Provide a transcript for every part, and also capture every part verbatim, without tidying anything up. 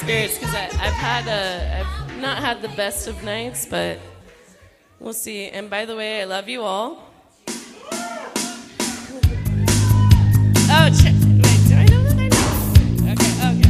spirits because I've had a, I've not had the best of nights, but we'll see. And by the way, I love you all. Oh, ch- wait, do I know that I know? Okay, okay.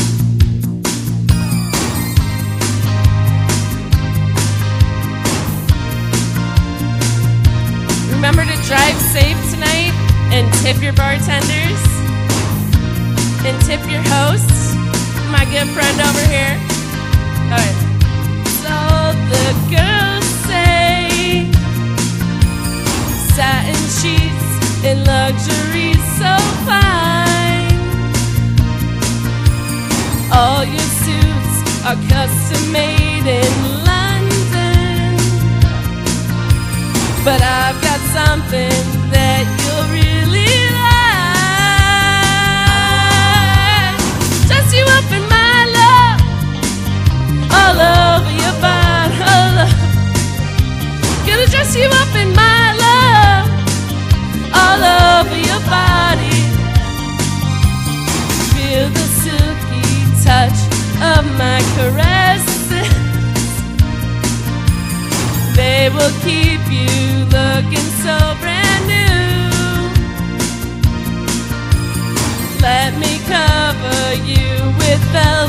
Remember to drive safe tonight and tip your bartenders and tip your hosts. My good friend over here. All right. So the girls say satin sheets and luxury so fine. All your suits are custom made in London, but I've got something that you'll really like. Dress you up in my love, all over your body, all over. Gonna dress you up in my love, all over your body. Feel the silky touch of my caresses. They will keep you looking so brand new. Let me cover you with velvet.